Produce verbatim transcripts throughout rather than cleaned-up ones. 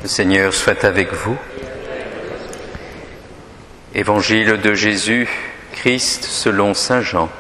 Le Seigneur soit avec vous. Évangile de Jésus, Christ selon saint Jean.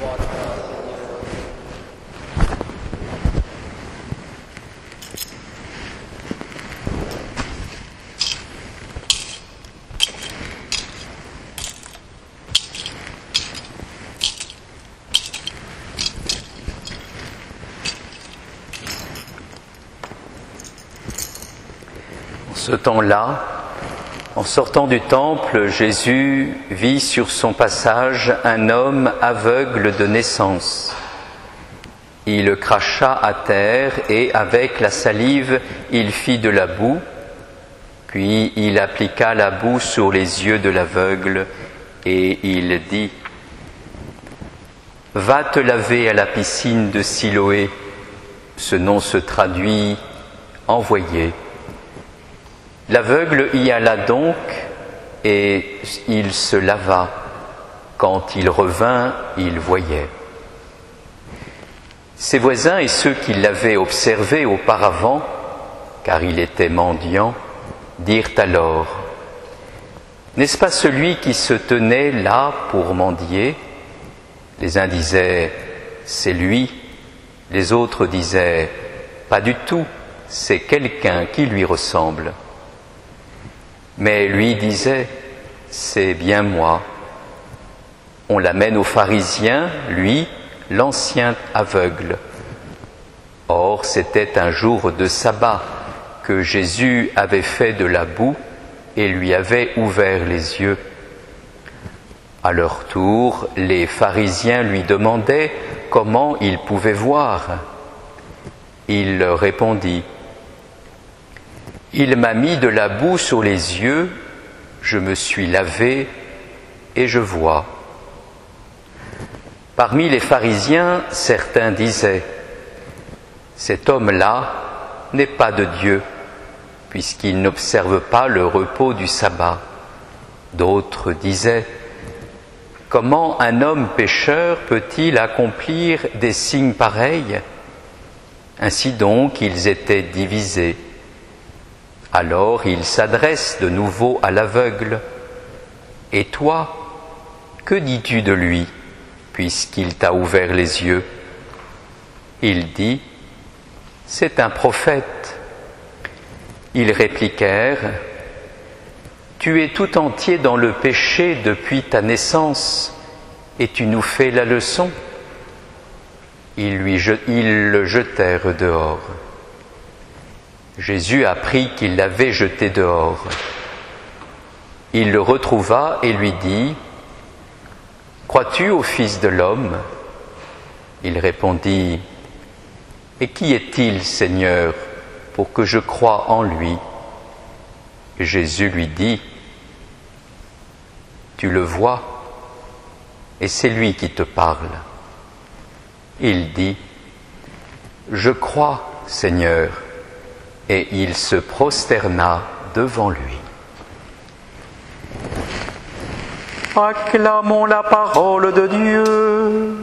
En ce temps-là, en sortant du temple, Jésus vit sur son passage un homme aveugle de naissance. Il le cracha à terre et, avec la salive, il fit de la boue, puis il appliqua la boue sur les yeux de l'aveugle et il dit : « Va te laver à la piscine de Siloé ». Ce nom se traduit « envoyé ». L'aveugle y alla donc et il se lava. Quand il revint, il voyait. Ses voisins et ceux qui l'avaient observé auparavant, car il était mendiant, dirent alors : « N'est-ce pas celui qui se tenait là pour mendier ? » Les uns disaient : « C'est lui ». Les autres disaient : « Pas du tout, c'est quelqu'un qui lui ressemble. » Mais lui disait : « C'est bien moi. » On l'amène aux pharisiens, lui, l'ancien aveugle. Or, c'était un jour de sabbat que Jésus avait fait de la boue et lui avait ouvert les yeux. À leur tour, les pharisiens lui demandaient comment il pouvait voir. Il leur répondit : « Il m'a mis de la boue sur les yeux, je me suis lavé et je vois. » Parmi les pharisiens, certains disaient : « Cet homme-là n'est pas de Dieu, puisqu'il n'observe pas le repos du sabbat. » D'autres disaient : « Comment un homme pécheur peut-il accomplir des signes pareils ? » Ainsi donc, ils étaient divisés. Alors il s'adresse de nouveau à l'aveugle. « Et toi, que dis-tu de lui, puisqu'il t'a ouvert les yeux ?» Il dit : « C'est un prophète. » Ils répliquèrent : « Tu es tout entier dans le péché depuis ta naissance, et tu nous fais la leçon ?» Ils, lui, ils le jetèrent dehors. Jésus apprit qu'il l'avait jeté dehors. Il le retrouva et lui dit : « Crois-tu au Fils de l'homme ? » Il répondit : « Et qui est-il, Seigneur, pour que je croie en lui ?» Jésus lui dit : « Tu le vois, et c'est lui qui te parle. » Il dit : « Je crois, Seigneur. » Et il se prosterna devant lui. Acclamons la parole de Dieu.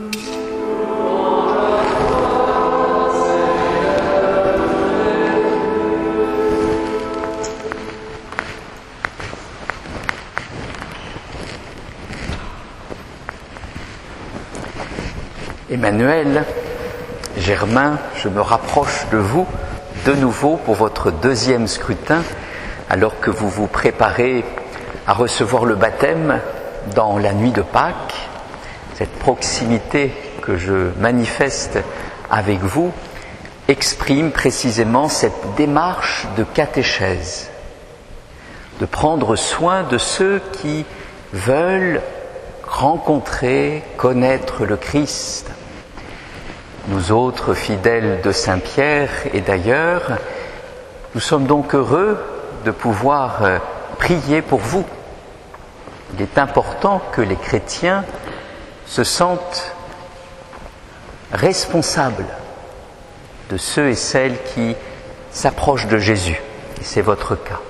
Emmanuel, Germain, je me rapproche de vous de nouveau pour votre deuxième scrutin, alors que vous vous préparez à recevoir le baptême dans la nuit de Pâques. Cette proximité que je manifeste avec vous exprime précisément cette démarche de catéchèse, de prendre soin de ceux qui veulent rencontrer, connaître le Christ. Nous autres fidèles de Saint-Pierre et d'ailleurs, nous sommes donc heureux de pouvoir prier pour vous. Il est important que les chrétiens se sentent responsables de ceux et celles qui s'approchent de Jésus. Et c'est votre cas.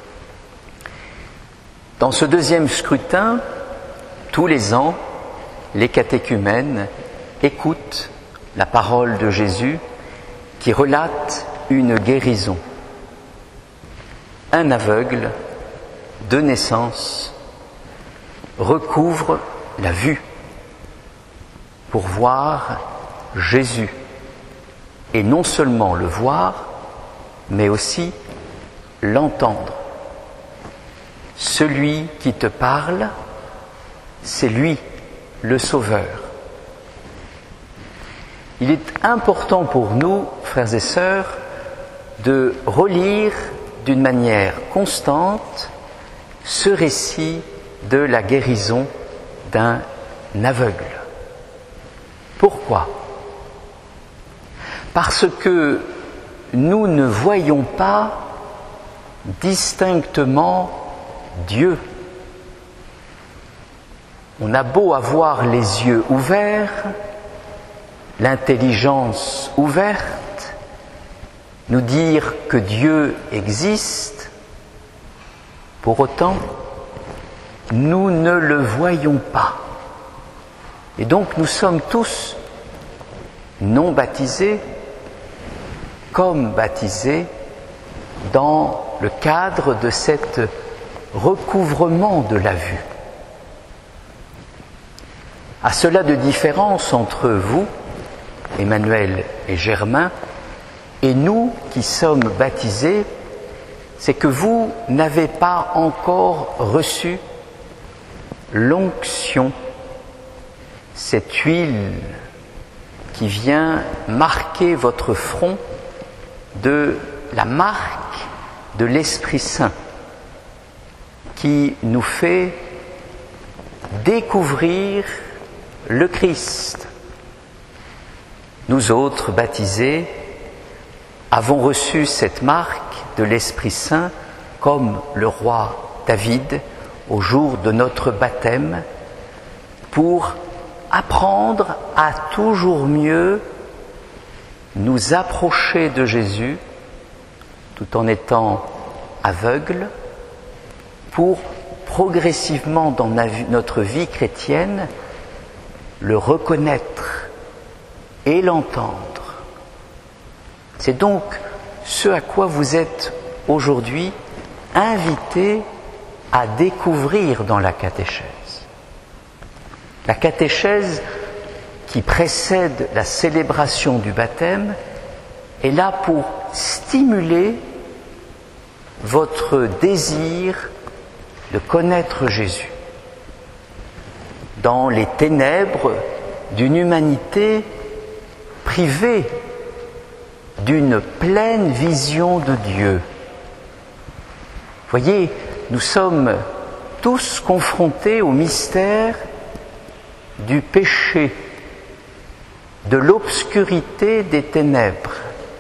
Dans ce deuxième scrutin, tous les ans, les catéchumènes écoutent la parole de Jésus qui relate une guérison. un aveugle de naissance recouvre la vue pour voir Jésus, et non seulement le voir, mais aussi l'entendre. Celui qui te parle, c'est lui, le Sauveur. Il est important pour nous, frères et sœurs, de relire d'une manière constante ce récit de la guérison d'un aveugle. Pourquoi ? Parce que nous ne voyons pas distinctement Dieu. On a beau avoir les yeux ouverts, l'intelligence ouverte, nous dire que Dieu existe, pour autant, nous ne le voyons pas. Et donc nous sommes tous non baptisés, comme baptisés, dans le cadre de cet recouvrement de la vue. À cela de différence entre vous, Emmanuel et Germain, et nous qui sommes baptisés, c'est que vous n'avez pas encore reçu l'onction, cette huile qui vient marquer votre front de la marque de l'Esprit Saint, qui nous fait découvrir le Christ. Nous autres, baptisés, avons reçu cette marque de l'Esprit Saint comme le roi David au jour de notre baptême, pour apprendre à toujours mieux nous approcher de Jésus tout en étant aveugles, pour progressivement dans notre vie chrétienne le reconnaître et l'entendre. C'est donc ce à quoi vous êtes aujourd'hui invités à découvrir dans la catéchèse. La catéchèse qui précède la célébration du baptême est là pour stimuler votre désir de connaître Jésus. Dans les ténèbres d'une humanité privée d'une pleine vision de Dieu. Voyez, nous sommes tous confrontés au mystère du péché, de l'obscurité des ténèbres.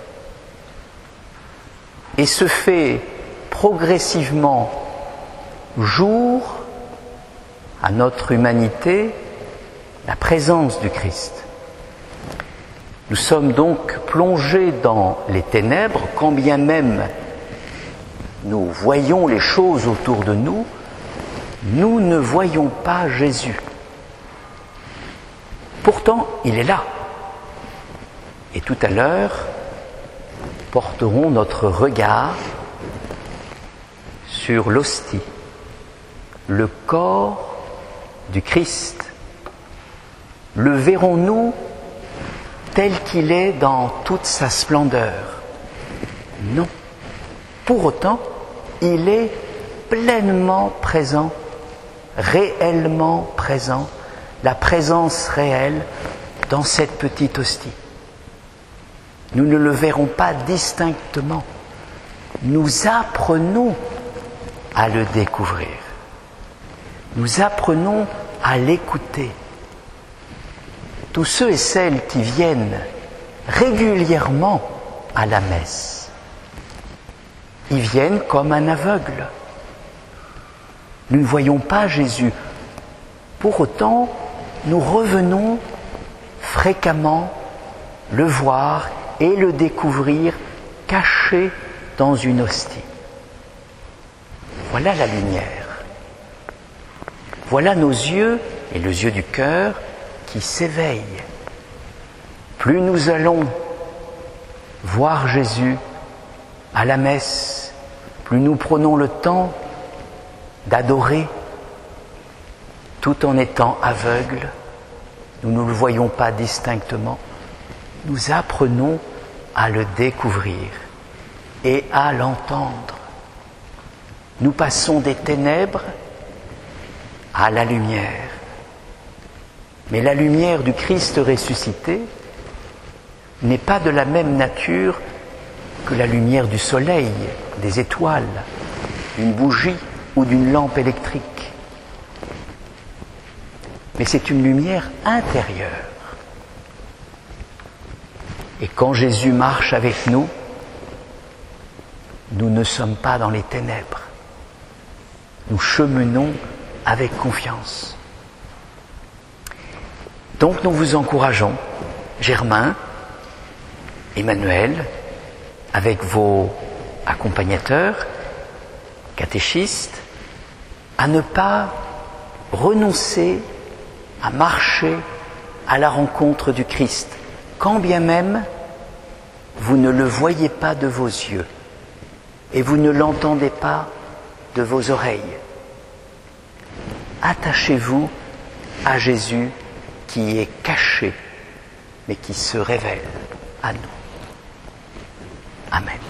Et se fait progressivement jour à notre humanité la présence du Christ. Nous sommes donc plongés dans les ténèbres, quand bien même nous voyons les choses autour de nous, nous ne voyons pas Jésus. Pourtant, il est là. Et tout à l'heure, porterons notre regard sur l'hostie, le corps du Christ. Le verrons-nous tel qu'il est dans toute sa splendeur? Non. Pour autant, il est pleinement présent, réellement présent, la présence réelle dans cette petite hostie. Nous ne le verrons pas distinctement. Nous apprenons à le découvrir. Nous apprenons à l'écouter. Tous ceux et celles qui viennent régulièrement à la messe, ils viennent comme un aveugle. Nous ne voyons pas Jésus. Pour autant, nous revenons fréquemment le voir et le découvrir caché dans une hostie. Voilà la lumière. Voilà nos yeux et les yeux du cœur qui s'éveillent. Plus nous allons voir Jésus à la messe, plus nous prenons le temps d'adorer, tout en étant aveugles, nous ne le voyons pas distinctement, nous apprenons à le découvrir et à l'entendre. Nous passons des ténèbres à la lumière. Mais la lumière du Christ ressuscité n'est pas de la même nature que la lumière du soleil, des étoiles, d'une bougie ou d'une lampe électrique. Mais c'est une lumière intérieure. Et quand Jésus marche avec nous, nous ne sommes pas dans les ténèbres. Nous cheminons avec confiance. Donc nous vous encourageons, Germain, Emmanuel, avec vos accompagnateurs, catéchistes, à ne pas renoncer à marcher à la rencontre du Christ, quand bien même vous ne le voyez pas de vos yeux et vous ne l'entendez pas de vos oreilles. Attachez-vous à Jésus qui est caché, mais qui se révèle à nous. Amen.